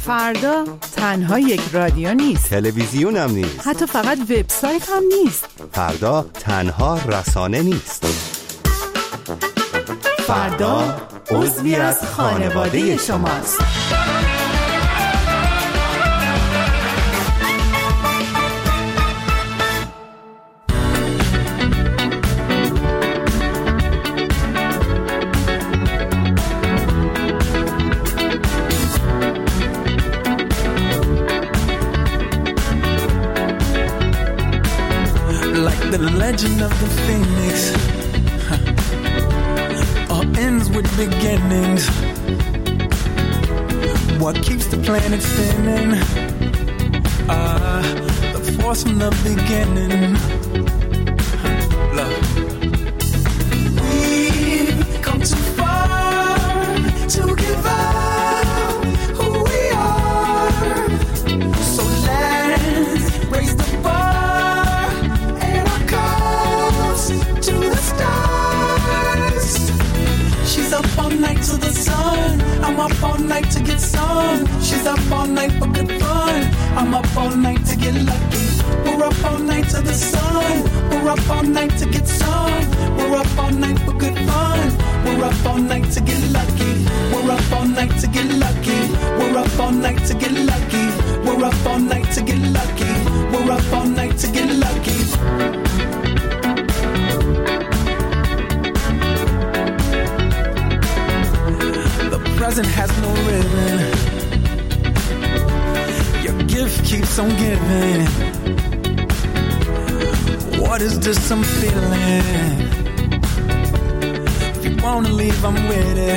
فردا تنها یک رادیو نیست، تلویزیون هم نیست، حتی فقط وبسایت هم نیست. فردا تنها رسانه نیست. فردا عضوی از خانواده شماست. The legend of the phoenix all ends with beginnings. What keeps the planet spinning? The force from the beginning. Love. We've come too far to give up who we are. So let's raise the bar. She's up all night to the sun. I'm up all night to get some. She's up all night for good fun. I'm up all night to get lucky. We're up all night to the sun. We're up all night to get some. We're up all night for good fun. We're up all night to get lucky. We're up all night to get lucky. We're up all night to get lucky. We're up all night to get lucky. We're up all night to get lucky. Present has no ribbon. Your gift keeps on giving. What is this I'm feeling? If you wanna leave, I'm with it.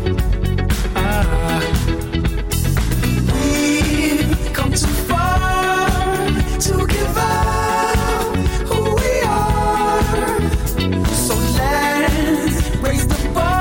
We've come too far to give up who we are. So let's raise the bar.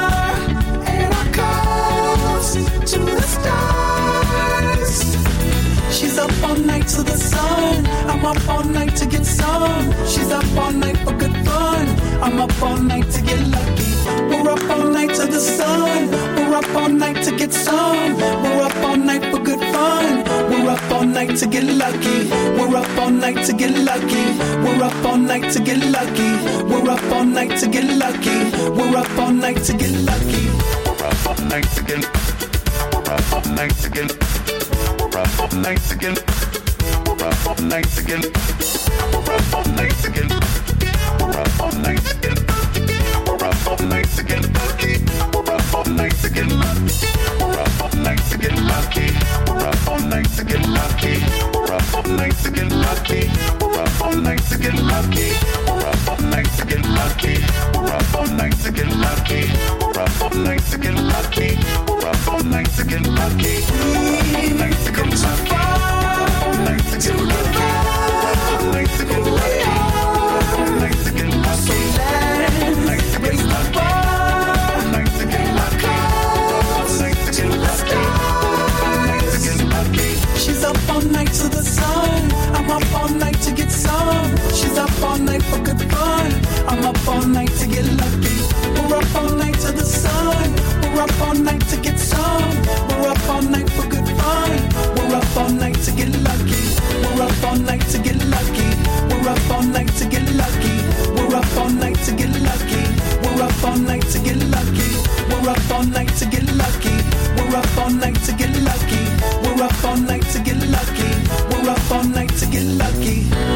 To the stars. She's up all night to the sun. I'm up all night to get some. She's up all night for good fun. I'm up all night to get lucky. We're up all night to the sun. We're up all night to get some. We're up all night for good fun. We're up all night to get lucky. We're up all night to get lucky. We're up all night to get lucky. We're up all night to get lucky. We're up all night to get lucky. We're up all night to get lucky. We're up all night to get. We're up all night to get. We're up all night to get. We're up all night to get. We're up all night to get. We're up all night to get lucky. We're up all night to get lucky. We're up all night to get lucky. We're up all night to get lucky. We're up all night to get lucky. We're up all night to get lucky. We're up all night to get lucky. We're up all night to get lucky. We're up all night to get lucky. We're up all night to get lucky. We're up all night to get lucky. All night to get lucky. All night to get lucky. All night to get lucky. All night to get lucky. All night to get lucky. All night to get lucky. All night to get lucky. She's up all night to the sun. I'm up all night to get some. She's up all night for good fun. I'm up all night to get lucky. We're up all night to the sun. We're up all night to get some. We're up all night for good fun. We're up all night to get lucky. We're up all night to get lucky. We're up all night to get lucky. We're up all night to get lucky. We're up all night to get lucky. We're up all night to get lucky. We're up all night to get lucky. We're up all night to get lucky. We're up all night to get lucky.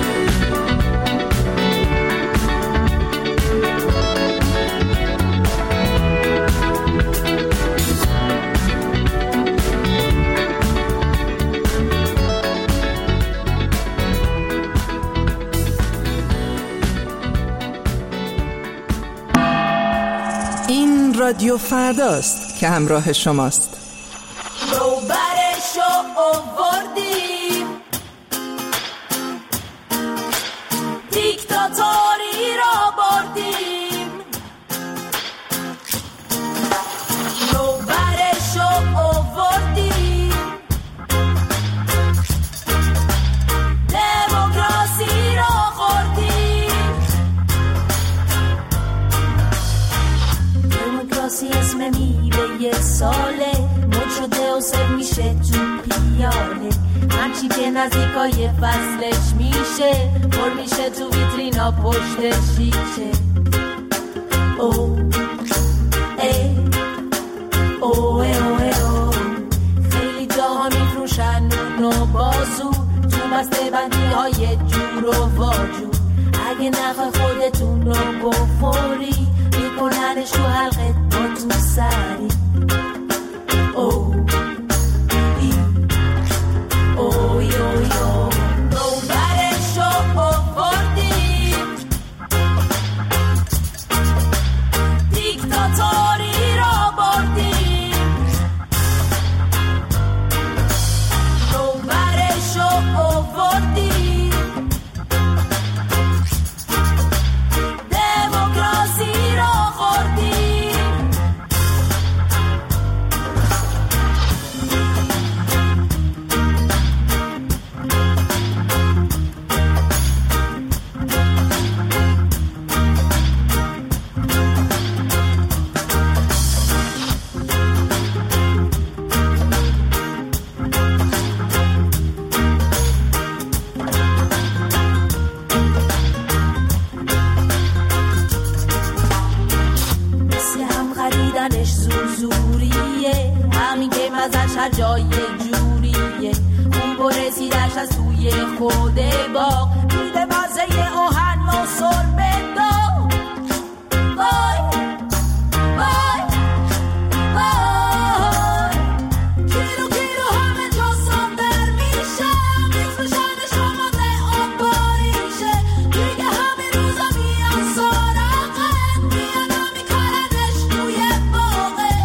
این رادیو فرداست که همراه شماست. روبرشو آوردیم، دیکتاتوری را بردیم. روبرشو آوردیم، دموکراسی را خوردیم. دموکراسی اسم میوه ساله، مد شده و سر میشه تو نزدیکای فصلش میشه پر میشه تو ویترینا پشت شیشه او ای او ای او ای او خیلی جاها میفروشن نو بازو تو بسته بندی های جور و واجور اگه نخوای خودتون رو بخوری میکننش تو حلقه با تو سری او ای اوی اوی او نوبرشو آوردیم دیکتاتوری را بردیم نوبرشو آوردیم دموکراسی را خوردیم هر جای جوریه اون برسیدش از توی خود باغ میده مزه آهن و سربه داغ وای وای وای کیلو کیلو همه جا صادر میشم میفروشنش آماده آب باریشه دیگه همین روزا میان سراغت میان میکننش توی باغه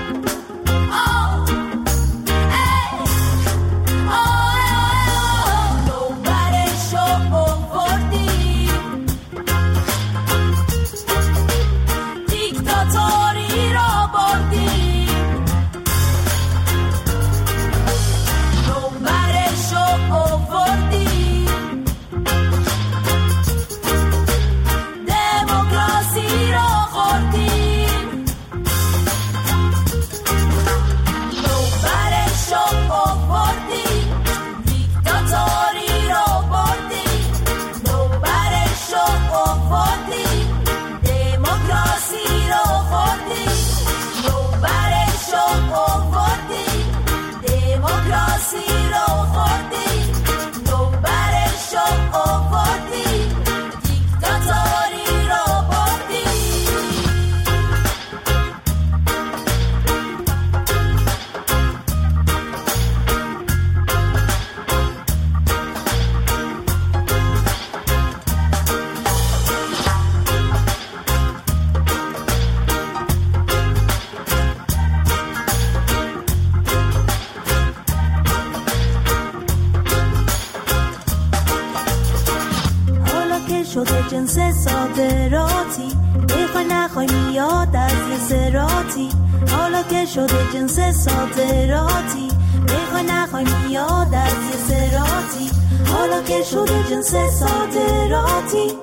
شده جنس صادراتی بخوای نخوای میاد از یه سراتی حالا که شده جنس صادراتی بخوای نخوای میاد از یه سراتی حالا که شده جنس صادراتی.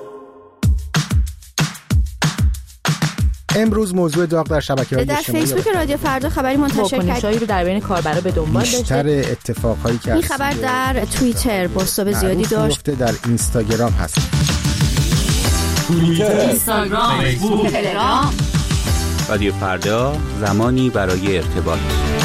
امروز موضوع داغ در شبکه‌های اجتماعی در فیسبوک رادیو فردا خبری منتشر کرد رو در بین کاربرا به دنبال داشته. بیشتر اتفاقایی که این خبر در توییتر بازتاب زیادی داشت. در اینستاگرام هست. توییتر، اینستاگرام، فیسبوک، تلگرام. رادیو فردا، زمانی برای ارتباط.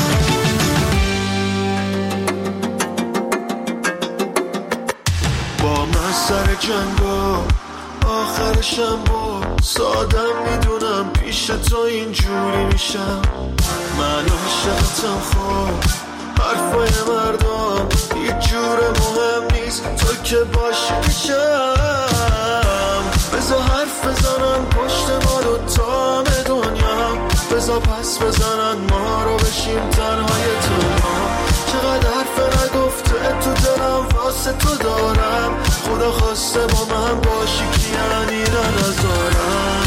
با من سر جنگا آخرشم با سادم میدونم پیش تو اینجوری میشم من عاشقتم خب حرفای مردم هیچ جور مهم نیست تو که باشی میشم بذار حرف بزنن پشت ما رو تا دنیا بذار پس بزنن ما رو بشیم تنهای تنها چقدر حرف نگفته تو دلم واسه تو دارم خدا خواسته با من باشی که یعنی نذارم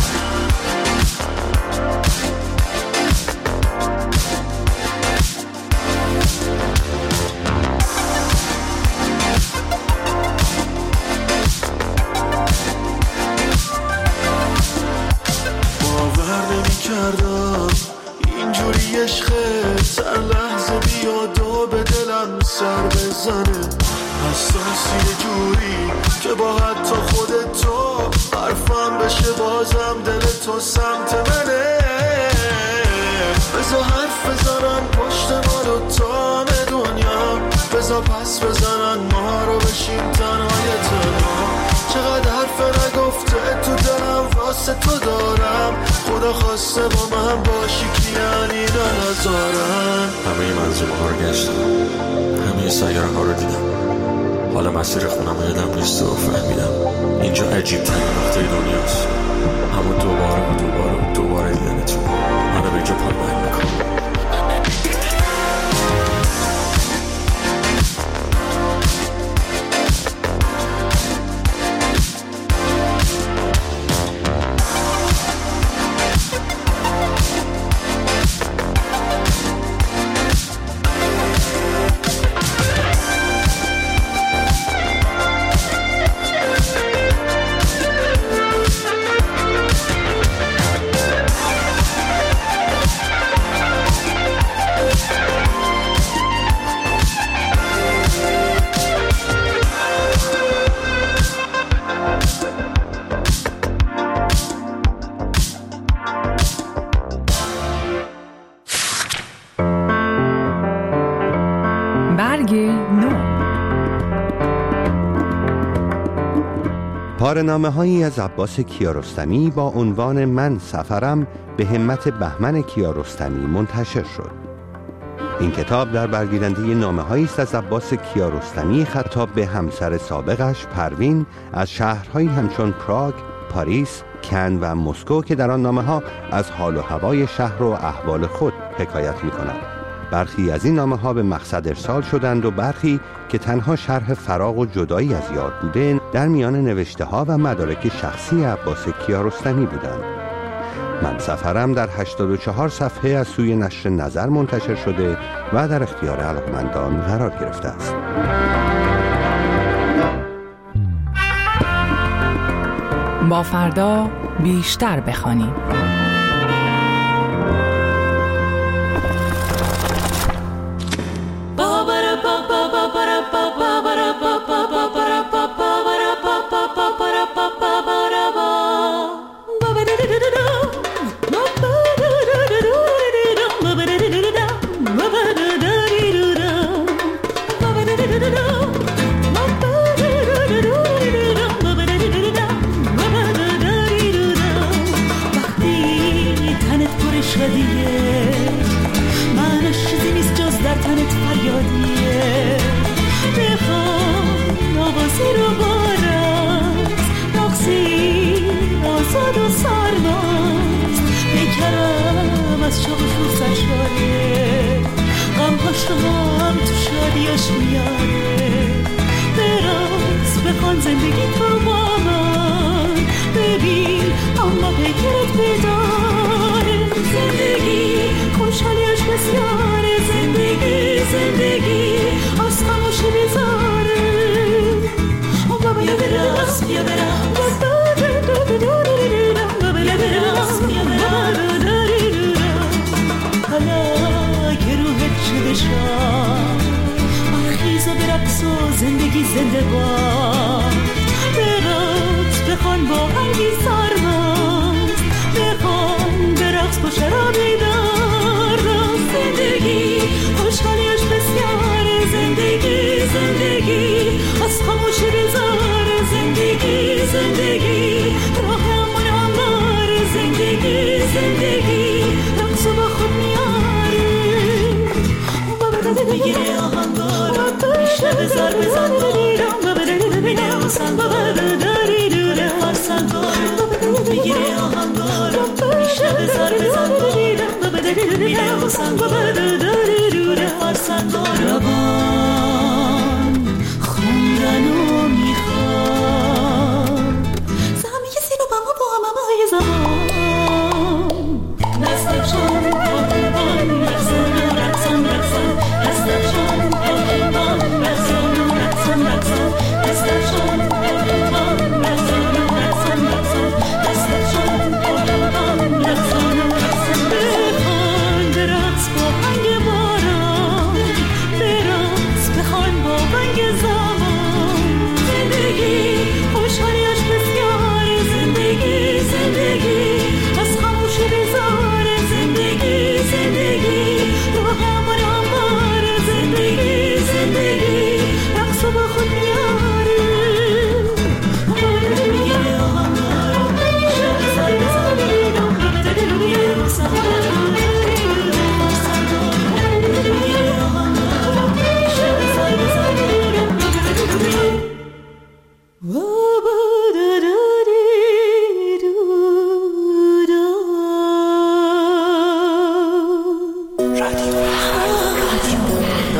باور نمی کردم اینجوری عشقه سر لحظه بیاد و به دلم سر بزنه حساسی جوری که با حتی خودت تو حرفم بشه بازم دل تو سمت منه. بذار حرف بزنن پشت ما رو تا دنیا، بذار پس بزنن ما رو بشیم تنهای تنها. چقدر حرف نگفته تو دلم واسه تو دارم، خدا خواسته با من باشی که یعنی نظارن. همه منظومه ها رو گشتم، همه سیاره ها رو دیدم، حالا مسیر خونم رو یادم نیست و فهمیدم اینجا عجیب ترین نقطه دنیاست. اما دوباره دیدن تو منو به اینجا پایمال میکنم. پاره‌نامه‌هایی از عباس کیارستمی با عنوان من سفرم به همت بهمن کیارستمی منتشر شد. این کتاب در برگیرنده نامه‌هایی است از عباس کیارستمی خطاب به همسر سابقش پروین از شهرهایی همچون پراگ، پاریس، کن و مسکو که در آن نامه‌ها از حال و هوای شهر و احوال خود حکایت می‌کنند. برخی از این نامه‌ها به مقصد ارسال شدند و برخی که تنها شرح فراق و جدایی از یار بوده در میان نوشته‌ها و مدارک شخصی عباس کیارستمی بودند. من سفرم در 84 صفحه از سوی نشر نظر منتشر شده و در اختیار علاقمندان قرار گرفته است. با فردا بیشتر بخوانیم. زندگی تو با من ببین اما پیکرت بیداره. زندگی خوشحالیش بسیاره، زندگی از خاموشی بیزاره. بیا برم بیا برم حالا که روحت شده شد برخیز و برقص و زندگی زنده باد. برقص بخوان با قلبی سرمست، بخوان برقص با شرابی دار. زندگی خوشحالیش بسیاره، زندگی از خاموشی بیزاره. زندگی راه امون اماره. زندگی رقص با خود میاره. بگیره آهنگارم بیشتر بزار بزن دارم ببینه آسنگارم داره آسنگارم. بگیره آهنگارم بیشتر بزار بزن دارم ببینه آسنگارم داره آسنگارم. روان خوندنو میخوام زمی کسی رو با همه زمان دستشان آهنگان رقصان دستشان آهنگان رقصان دستشان آهنگان رقصان دستشان آهنگان رقصان. بخوان برقص با آهنگ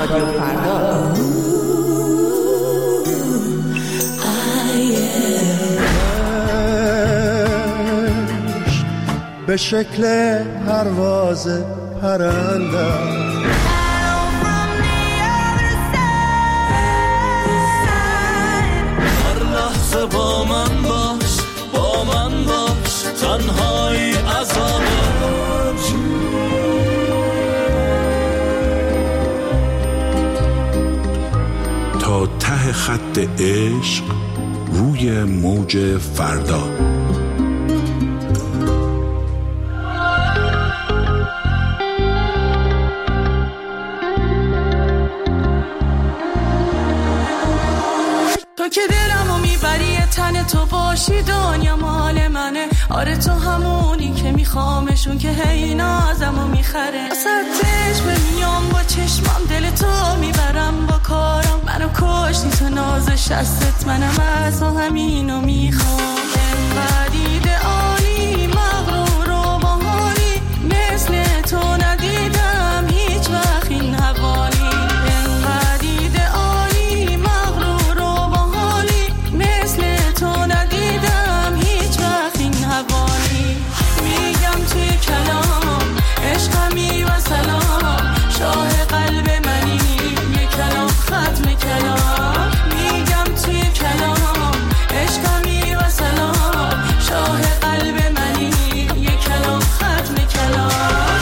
رادیو فردا. به شکل پرواز پرنده هر لحظه با من باش، با من باش، تنهایی عذابه. تا ته خط عشق روی موج فردا. تو که دلمو میبری تن تو باشی دنیا مال منه. آره تو همونی که میخوامشون که هی نازمو میخره. سرتش میام با چشمام دل تو میبرم با کارم. منو کشتی تو ناز شستت منم از همینو میخوام. انقدر عالی مغرور و باحالی مثل تو ندیدم هیچ وقت این حوالی. شاه قلب منی یک کلام ختم کلام. میگم توی کلام عشقمی و سلام. شاه قلب منی یک کلام ختم کلام.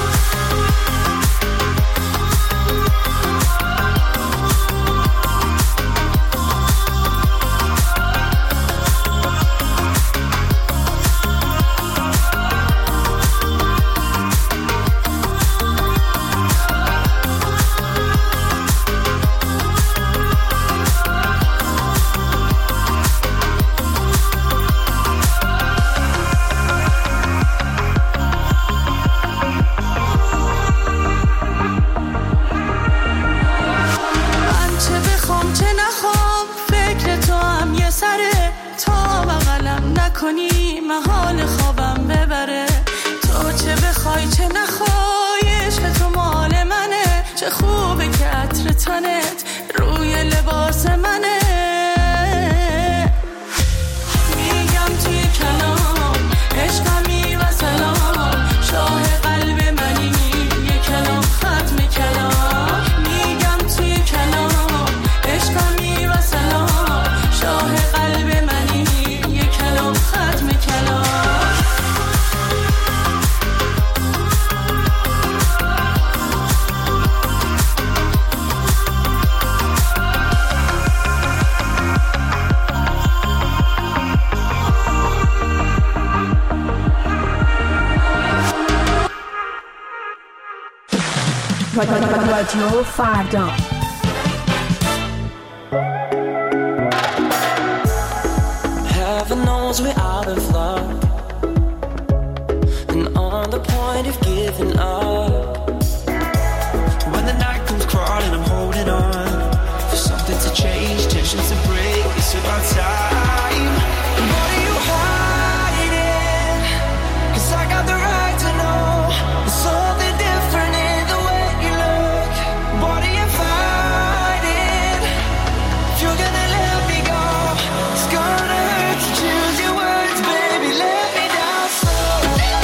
کنی محال خوابم ببره. تو چه بخوای چه نخوای عشق تو مال منه. چه خوبه که عطر تنت روی لباس منه. میگم توی کلام عشقمی و سلام. شاه قلب منی یک کلام ختم کلام. میگم توی کلام عشقمی و سلام. شاه قلب منی یک کلام ختم کلام. رادیو فردا. Heaven knows we're out of luck and on the point of giving up. When the night comes crawling, I'm holding on for something to change, tensions to break. It's about time. What are you hiding? 'Cause I got the right to know there's something different in the way you look. What are you fighting? If you're gonna let me go, it's gonna hurt to choose your words, baby. Let me down slow.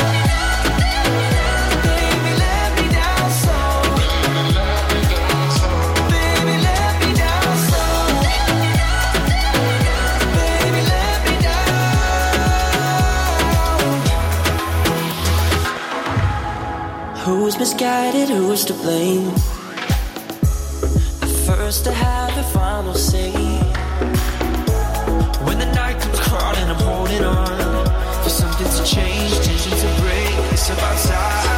Baby, let me down slow. Baby, let me down slow. Baby, let me down. Who's misguided? Who's to blame? At first I have the final say. When the night comes crawling, I'm holding on for something to change, tension to break. It's about time.